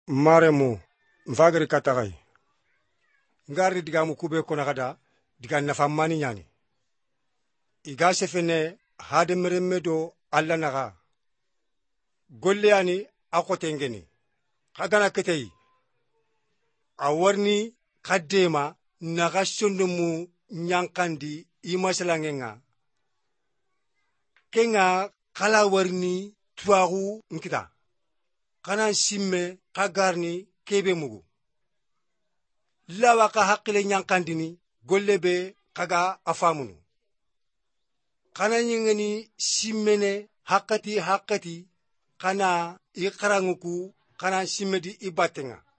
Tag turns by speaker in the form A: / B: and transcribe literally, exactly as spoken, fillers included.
A: maremu mfagari katagai ngari diga mukube kona kada diga nafamani nyani iga sefene hade meremedo alla naga golle ani akotengeni kagana ketei awarni kadema naga sondomu nyankandi imasalangenga kenga kala warni tuagu nkita kana simme kagarni kebe mugu lawa ka hakile nyankandini gollebe kaga afamunu kana nyingeni simmene hakati hakati kana ikaranguku kana simmedi ibatenga